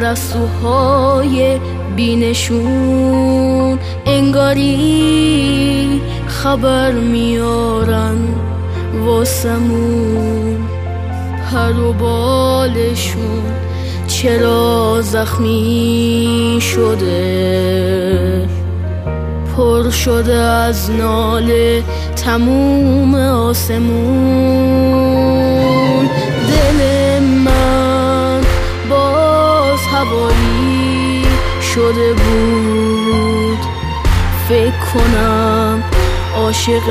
پرستوهای بینشون انگاری خبر میارن واسمون، پر و بالشون چرا زخمی شده، پر شده از ناله تموم آسمون. دل من باز هوایی شده بود، فکر کنم عاشق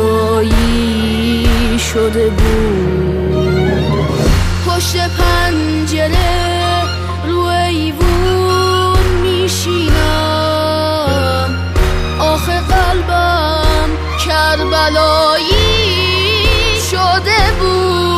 جایی شده بود. پشت پنجره رو ایوون میشینم، آخه قلبم کربلایی شده بود.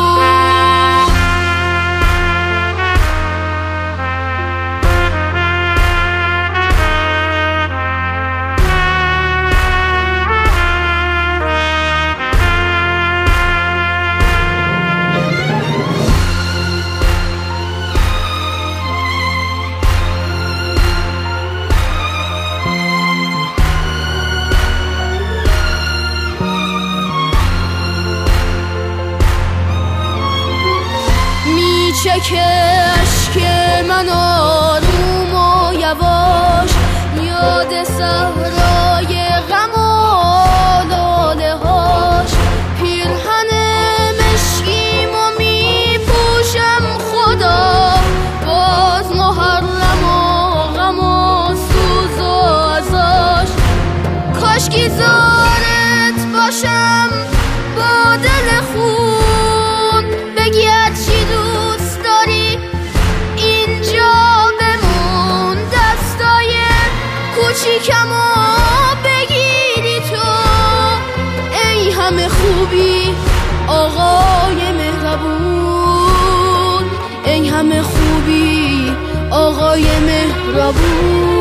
چکه اشک من آروم و یواش، یاد صحرای غم و لاله هاش. پیرهن مشکیم و می پوشم خدا، باز محرم و غم و سوز و عزاش. کاشکی زارت باشم با دل خون، بگی هرچی دوست داری اینجا بمون. دستای کوچیکمو بگیری تو، ای همه خوبی آقای مهربون، ای همه خوبی آقای مهربون.